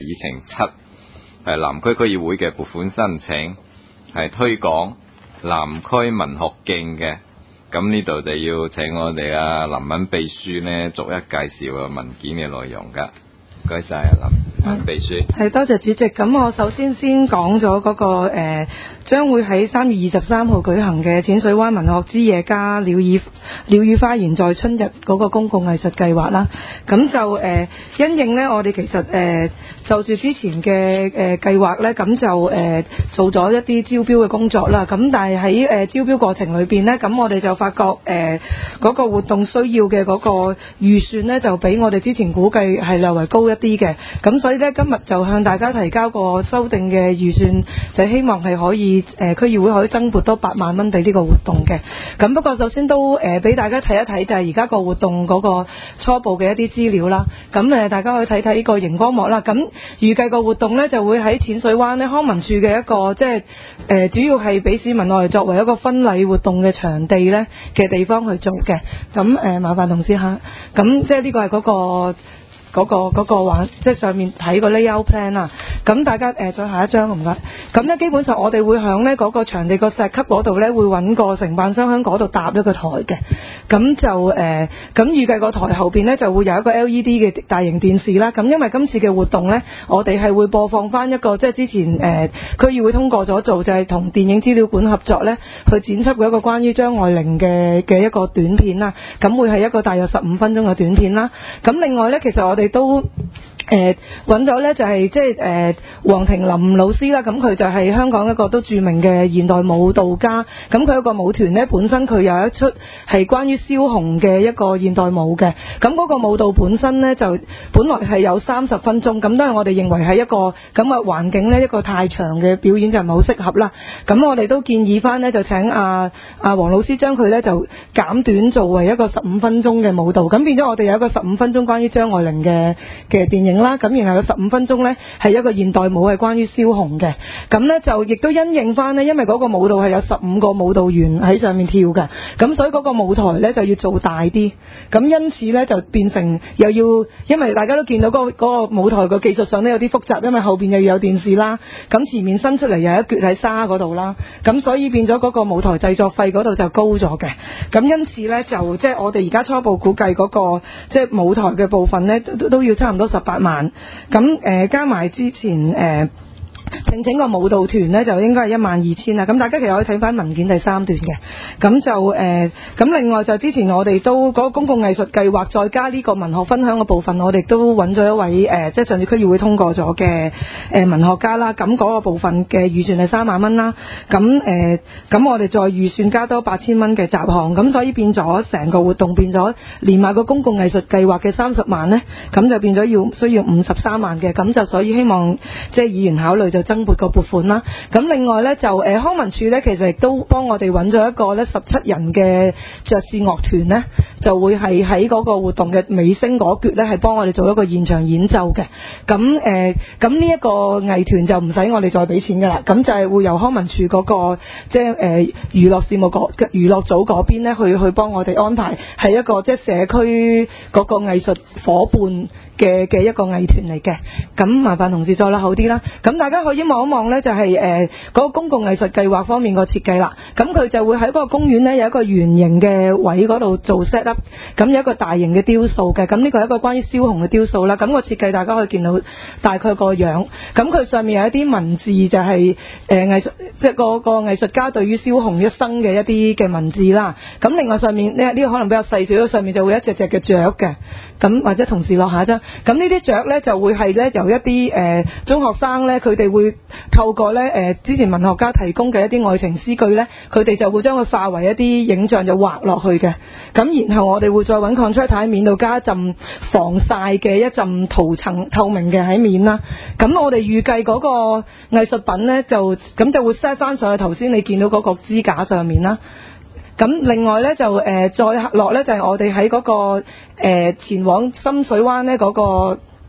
議程7係南區區議會嘅撥款申請，係推廣南區文學徑嘅。咁呢度就要請我哋林文秘書呢逐一介紹文件嘅內容㗎。唔該晒林文秘書。 係，多謝主席。咁我首先講咗嗰個將會喺3月23號舉行嘅淺水灣文學之夜加鳥語花園在春日嗰個公共藝術計劃啦。咁就因應呢，我哋其實就住之前嘅計劃呢，咁就做咗一啲招標嘅工作啦。咁但係喺招標過程裏邊呢，咁我哋就發覺嗰個活動需要嘅嗰個預算呢，就比我哋之前估計係略為高一啲嘅。咁所以呢，今日就向大家提交個修訂嘅預算，就希望係可以區議會可以增撥多8萬蚊俾呢個活動嘅。咁不過首先都俾大家睇一睇，就係而家個活動嗰個初步嘅一啲資料啦。咁大家可以睇睇呢個熒光幕啦。咁預計個活動呢，就會喺淺水灣呢康文署嘅一個即係主要係俾市民攞嚟作為一個婚禮活動嘅場地呢嘅地方去做嘅。咁麻煩同事下，咁即係呢個係嗰個玩，即係上面睇個 layout plan 啦。咁大家再下一張唔該。咁呢基本上我哋會響呢嗰個場地個石級嗰度呢，會揾個承辦商喺嗰度搭一個台嘅。咁就咁預計個台後邊呢，就會有一個 LED 嘅大型電視啦。咁因為今次嘅活動呢，我哋係會播放翻一個即係之前區議會通過咗做，就係同電影資料館合作呢，去剪輯一個關於張愛玲嘅一個短片啦。咁會係一個大約15分鐘嘅短片啦。咁另外呢，其實我哋都揾咗呢就係即係黃庭林老師啦。咁佢就係香港一個都著名嘅現代舞蹈家。咁佢有個舞團呢，本身佢有一出係關於蕭紅嘅一個現代舞嘅。咁嗰個舞蹈本身呢，就本來係有30分鐘，咁都係我哋認為係一個咁嘅環境呢，一個太長嘅表演就唔係好適合啦。咁我哋都建議翻呢，就請黃老師將佢呢就減短做為一個15分鐘嘅舞蹈。咁變咗我哋有一個15分鐘關於張愛玲嘅電影啦。咁然後有15分鐘呢係一個現代舞係關於蕭紅嘅。咁呢就亦都因應翻呢，因為嗰個舞蹈係有15個舞蹈員喺上面跳嘅，咁所以嗰個舞台呢就要做大啲。咁因此呢就變成又要，因為大家都見到嗰個舞台個技術上呢有啲複雜，因為後邊又要有電視啦，咁前面伸出嚟又有一橛喺沙嗰度啦，咁所以變咗嗰個舞台製作費嗰度就高咗嘅。咁因此呢就即係我哋而家初步估計嗰個即係舞台嘅部分呢都要差唔多18萬。咁加埋之前聘請個舞蹈團呢，就應該係12000啦。咁大家其實可以睇翻文件第3段嘅。咁就咁另外就之前我哋都嗰個公共藝術計劃再加呢個文學分享嘅部分，我哋都揾咗一位即係上次區議會通過咗嘅文學家啦。咁嗰個部分嘅預算係3萬蚊啦。咁我哋再預算加多8000蚊嘅雜項，咁所以變咗成個活動變咗連埋個公共藝術計劃嘅30萬呢，咁就變咗需要53萬嘅。咁就所以希望即係議員考慮就增撥個撥款啦。咁另外呢，就康文署呢，其實亦都幫我哋揾咗一個呢17人嘅爵士樂團呢，就會係喺嗰個活動嘅尾聲嗰橛呢，係幫我哋做一個現場演奏嘅。咁呢一個藝團就唔使我哋再俾錢㗎啦。咁就係會由康文署嗰個即係娛樂事務娛樂組嗰邊呢，去幫我哋安排，係一個即係社區嗰個藝術夥伴嘅一個藝團嚟嘅。咁麻煩同事再啦好啲啦。咁大家可以望一望呢，就係嗰個公共藝術計劃方面個設計啦。咁佢就會喺嗰個公園呢，有一個圓形嘅位嗰度做 set up， 咁有一個大型嘅雕塑嘅。咁呢個係一個關於蕭紅嘅雕塑啦。咁個設計大家可以見到大概個樣。咁佢上面有一啲文字就係藝術，即係個藝術家對於蕭紅一生嘅一啲嘅文字啦。咁另外上面呢個可能比較細少，上面就會有一隻隻嘅雀嘅。咁或者同事落下一張。咁呢啲雀呢，就會係呢由一啲中學生呢，佢哋會透過呢之前文學家提供嘅一啲愛情詩句呢，佢哋就會將佢化為一啲影像就畫落去嘅。咁然後我哋會再揾 contract 喺面度加一陣防曬嘅一陣塗層透明嘅喺面啦。咁我哋預計嗰個藝術品呢，就會 set 翻上去頭先你見到嗰個支架上面啦。咁另外呢，就再落呢，就係我哋喺嗰個前往深水灣呢嗰個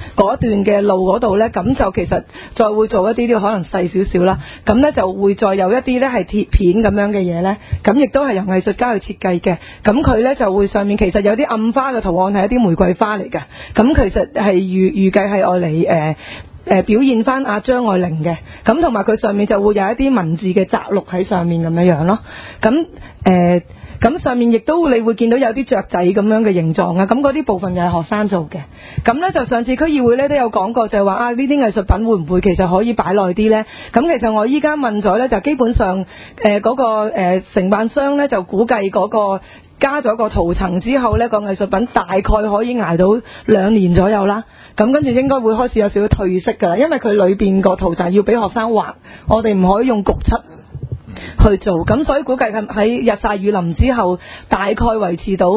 嗰段嘅路嗰度呢，咁就其實再會做一啲可能細少少啦，咁呢就會再有一啲呢係鐵片咁樣嘅嘢呢，咁亦都係由藝術家去設計嘅，咁佢呢就會上面其實有啲暗花嘅圖案係一啲玫瑰花嚟嘅，咁其實係預計係愛嚟表現翻阿張愛玲嘅，咁同埋佢上面就會有一啲文字嘅摘錄喺上面咁樣咯，咁上面亦都你會見到有啲雀仔咁樣嘅形狀啊，咁嗰啲部分又係學生做嘅。咁呢就上次區議會呢都有講過，就係話啊呢啲藝術品會唔會其實可以擺耐啲呢？咁其實我依家問咗呢，就基本上嗰個承辦商呢就估計嗰個加咗個塗層之後呢，個藝術品大概可以捱到2年左右啦。咁跟住應該會開始有少少褪色㗎啦，因為佢裏邊個塗層要俾學生畫，我哋唔可以用焗漆去做，咁所以估計喺日曬雨淋之後，大概維持到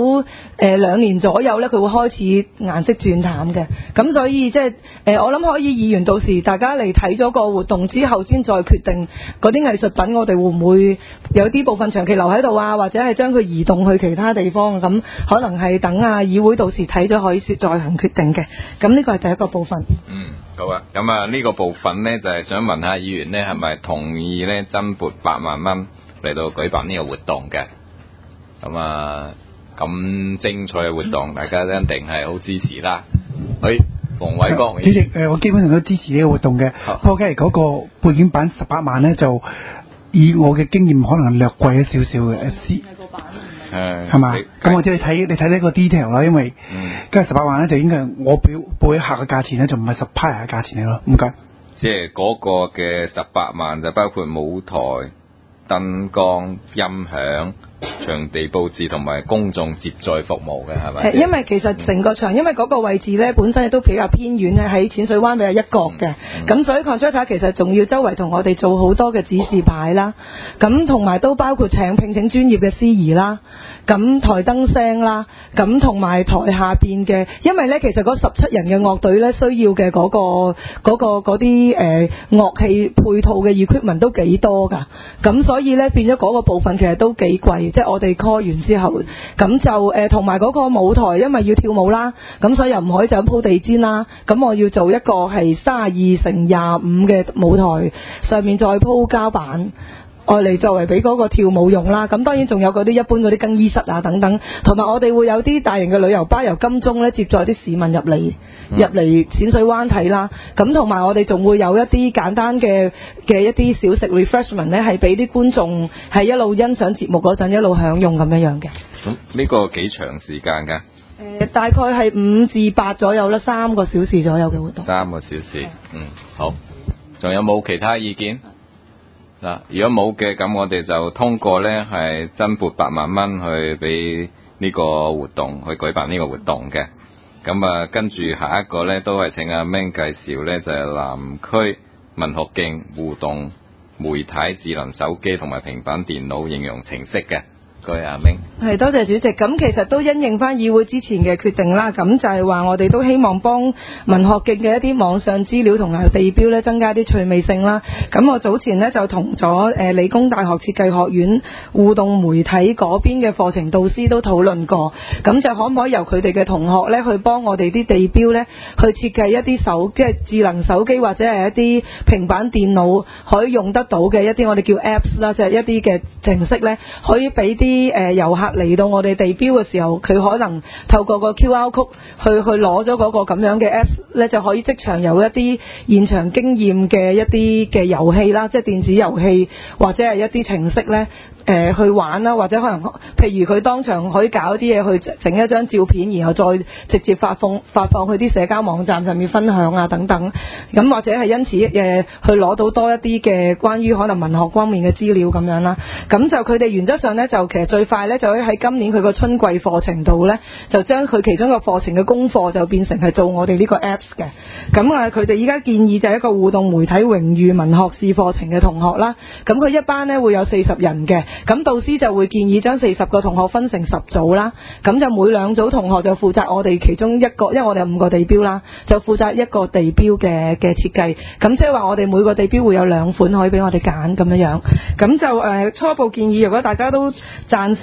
2年左右呢，佢會開始顏色轉淡嘅。咁所以即係我諗可以議員到時大家嚟睇咗個活動之後，先再決定嗰啲藝術品我哋會唔會有啲部分長期留喺度啊，或者係將佢移動去其他地方，咁可能係等議會到時睇咗可以再行決定嘅。咁呢個係第一個部分。 好啊，咁啊呢個部分呢，就係想問下議員呢，係咪同意呢增撥8萬蚊嚟到舉辦呢個活動嘅？咁啊咁精彩嘅活動，大家一定係好支持啦。馮煒光主席，我基本上都支持呢個活動嘅。不過，假如嗰個背景板18萬呢，就以我嘅經驗，可能略貴咗少少嘅。係嘛？咁或者你睇呢個 detail 啦，因為梗係18萬咧，就應該係我報一下嘅價錢咧，就唔係supplier嘅價錢嚟咯。唔該。 即係嗰個嘅18萬就包括舞台、燈光、音響、場地佈置同埋公眾接載服務嘅，係咪？ 因為其實成個場，因為嗰個位置咧本身都比較偏遠咧，喺淺水灣比較一角嘅，咁所以 contractor 其實仲要周圍同我哋做好多嘅指示牌啦，咁同埋都包括聘請專業嘅司儀啦，咁台燈聲啦，咁同埋台下邊嘅，因為咧其實嗰17人嘅樂隊咧需要嘅嗰啲樂器配套嘅 equipment 都幾多㗎，咁所以咧變咗嗰個部分其實都幾貴，即係我哋 call 完之後，咁就同埋嗰個舞台，因為要跳舞啦，咁所以又唔可以就咁鋪地氈啦，咁我要做一個係32×25嘅舞台，上面再鋪膠板，愛嚟作為俾嗰個跳舞用啦。咁當然仲有嗰啲一般嗰啲更衣室啊等等，同埋我哋會有啲大型嘅旅遊巴由金鐘咧接載啲市民入嚟淺水灣睇啦。咁同埋我哋仲會有一啲簡單嘅一啲小食 refreshment 咧，係俾啲觀眾係一路欣賞節目嗰陣一路享用咁樣嘅。 咁呢個幾長時間㗎？ 大概係5至8左右啦，3個小時左右嘅活動。3個小時， 好。仲有冇其他意見？嗱，如果冇嘅，咁我哋就通過呢係增撥8萬蚊去俾呢個活動，去舉辦呢個活動嘅。咁啊，跟住下一個呢都係請阿 Ming 介紹呢，就係南區文學徑互動媒體智能手機同埋平板電腦應用程式嘅。阿明係多謝主席。咁其實都因應翻議會之前嘅決定啦，咁就係話我哋都希望幫文學徑嘅一啲網上資料同埋地標咧增加啲趣味性啦。咁我早前呢就同咗理工大學設計學院互動媒體嗰邊嘅課程導師都討論過，咁就可唔可以由佢哋嘅同學咧去幫我哋啲地標咧去設計一啲即係智能手機或者係一啲平板電腦可以用得到嘅一啲我哋叫 Apps 啦，即係一啲嘅程式咧，可以俾啲遊客嚟到我哋地標嘅時候，佢可能透過個 QR code 去攞咗嗰個咁樣嘅 Apps 咧，就可以即場有一啲現場經驗嘅一啲嘅遊戲啦，即係電子遊戲或者係一啲程式咧。去玩啦，或者可能譬如佢當場可以搞啲嘢去整一張照片，然後再直接發放去啲社交網站上面分享啊等等，咁或者係因此去攞到多一啲嘅關於可能文學方面嘅資料咁樣啦。咁就佢哋原則上呢，就其實最快呢，就可以喺今年佢個春季課程度呢，就將佢其中個課程嘅功課就變成係做我哋呢個 Apps 嘅。咁啊，佢哋依家建議就係一個互動媒體榮譽文學士課程嘅同學啦。咁佢一班呢會有40人嘅。咁導師就會建議將40個同學分成10組啦，咁就每2組同學就負責我哋其中一個，因為我哋有5個地標啦，就負責一個地標嘅設計。咁即係話我哋每個地標會有2款可以俾我哋揀咁樣。咁就初步建議，如果大家都贊成咁樣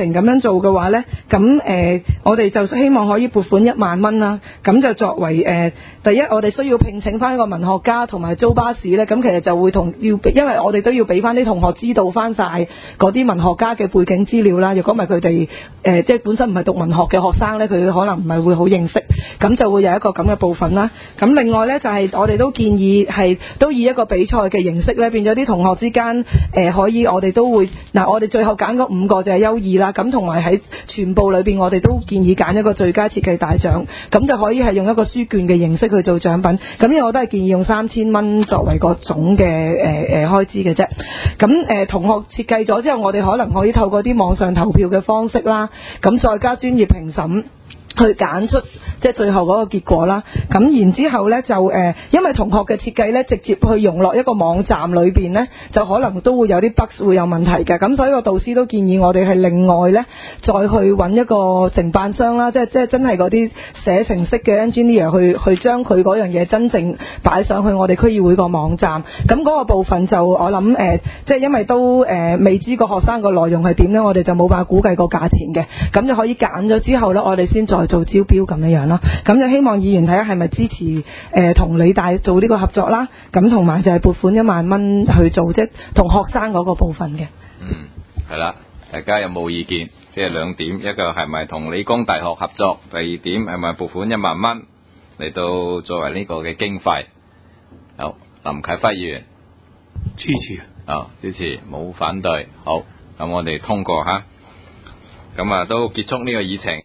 做嘅話咧，咁我哋就希望可以撥款1萬蚊啦。咁就作為第一，我哋需要聘請翻一個文學家同埋租巴士咧。咁其實就會因為我哋都要俾翻啲同學知道翻晒嗰啲文學家嘅背景資料啦。如果唔係佢哋即係本身唔係讀文學嘅學生咧，佢可能唔係會好認識。咁就會有一個咁嘅部分啦。咁另外咧就係我哋都建議係都以一個比賽嘅形式咧，變咗啲同學之間可以我哋都會我哋最後揀嗰5個就係優異啦。咁同埋喺全部裏邊我哋都建議揀一個最佳設計大獎，咁就可以係用一個書券嘅形式去做獎品。咁因為我都係建議用3000蚊作為個總嘅開支嘅啫。咁同學設計咗之後，我哋可能可以透過啲網上投票嘅方式啦，咁再加專業評審去揀出即係最後嗰個結果啦。咁然之後呢，就因為同學嘅設計呢，直接去融落一個網站裏邊呢，就可能都會有啲 bug 會有問題嘅。咁所以個導師都建議我哋係另外呢，再去揾一個承辦商啦，即係真係嗰啲寫程式嘅 engineer 去將佢嗰樣嘢真正擺上去我哋區議會個網站。咁嗰個部分就我諗即係因為都未知個學生個內容係點呢，我哋就冇辦法估計個價錢嘅。咁就可以揀咗之後呢，我哋先再做招標咁樣咯。咁就希望議員睇下係咪支持同理大做呢個合作啦。咁同埋就係撥款1萬蚊去做即係同學生嗰個部分嘅。 係啦，大家有冇意見？即係2點，一個係咪同理工大學合作？第2點係咪撥款1萬蚊嚟到作為呢個嘅經費？好，林啟輝議員支持。 支持，冇反對。好，咁我哋通過吓，咁都結束呢個議程。